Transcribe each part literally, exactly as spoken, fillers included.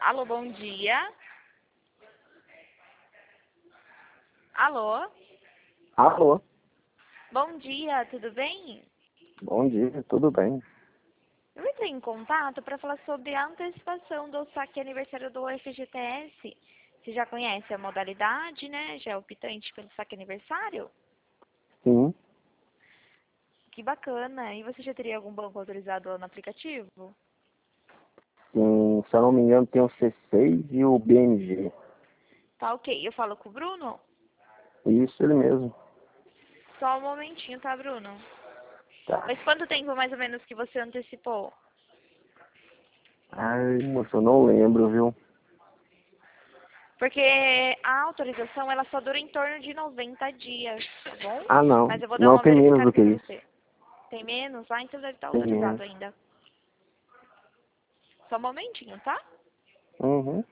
Alô, bom dia. Alô? Alô, Bom dia, tudo bem? bom dia, tudo bem? Eu entrei em contato para falar sobre a antecipação do saque aniversário do F G T S. Você já conhece a modalidade, né? Já é optante pelo saque aniversário? Sim, Que bacana. E você já teria algum banco autorizado lá no aplicativo? sim, se eu não me engano tem o C seis e o B M G. Tá ok. Eu falo com o Bruno? Isso, ele mesmo. Só um momentinho, tá, Bruno? Tá. Mas quanto tempo mais ou menos que você antecipou? Ai, moço, eu não lembro, viu? Porque a autorização ela só dura em torno de noventa dias, tá bom? Ah, não, Mas eu vou dar não uma tem menos verificada do aqui que pra isso. você. Tem menos? Ah, então deve estar Tem autorizado menos. ainda. Só um momentinho, tá? Uhum.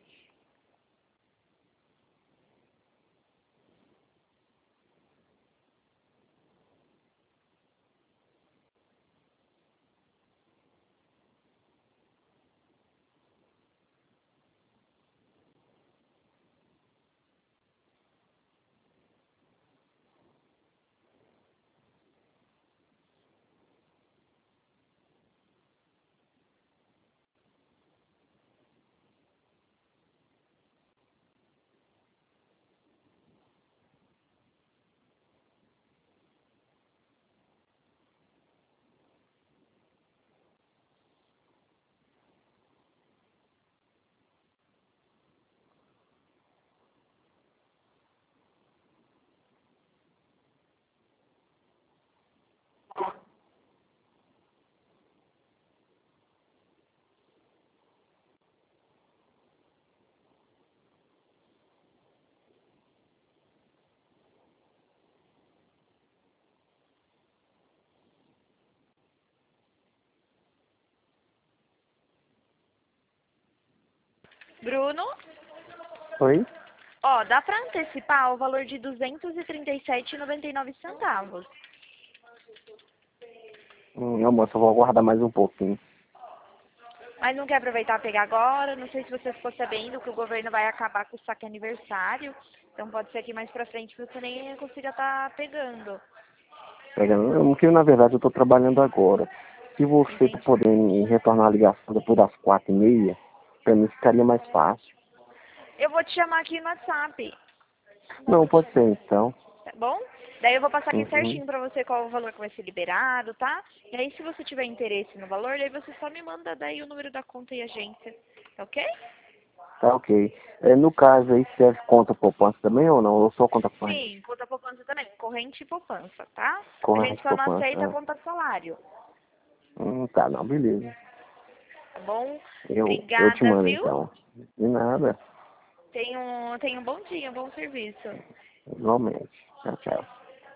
Bruno? Oi? Ó, dá pra antecipar o valor de duzentos e trinta e sete reais e noventa e nove centavos. Hum, não, moço, eu vou aguardar mais um pouquinho. Mas não quer aproveitar e pegar agora? Não sei se você ficou sabendo que o governo vai acabar com o saque aniversário. Então pode ser que mais pra frente você nem consiga estar pegando. Pegando, porque na verdade eu tô trabalhando agora. Se você Entendi. puder me retornar a ligação depois das quatro e meia, pra mim ficaria mais fácil. Eu vou te chamar aqui no WhatsApp, Não, pode ser então. tá bom? Daí eu vou passar aqui Uhum. certinho pra você qual o valor que vai ser liberado, tá? E aí se você tiver interesse no valor, daí você só me manda daí o número da conta e agência, tá ok? Tá ok. É, no caso aí, serve conta poupança também ou não? Ou só conta corrente? Sim, conta poupança também, corrente e poupança, tá? A gente Corrente só não poupança. aceita Ah. conta salário, Hum, tá, não, beleza. tá bom? Eu, eu te Obrigada, mando viu? então. De nada. Tenha um, tenha um bom dia, um bom serviço. Igualmente. Tchau, tchau.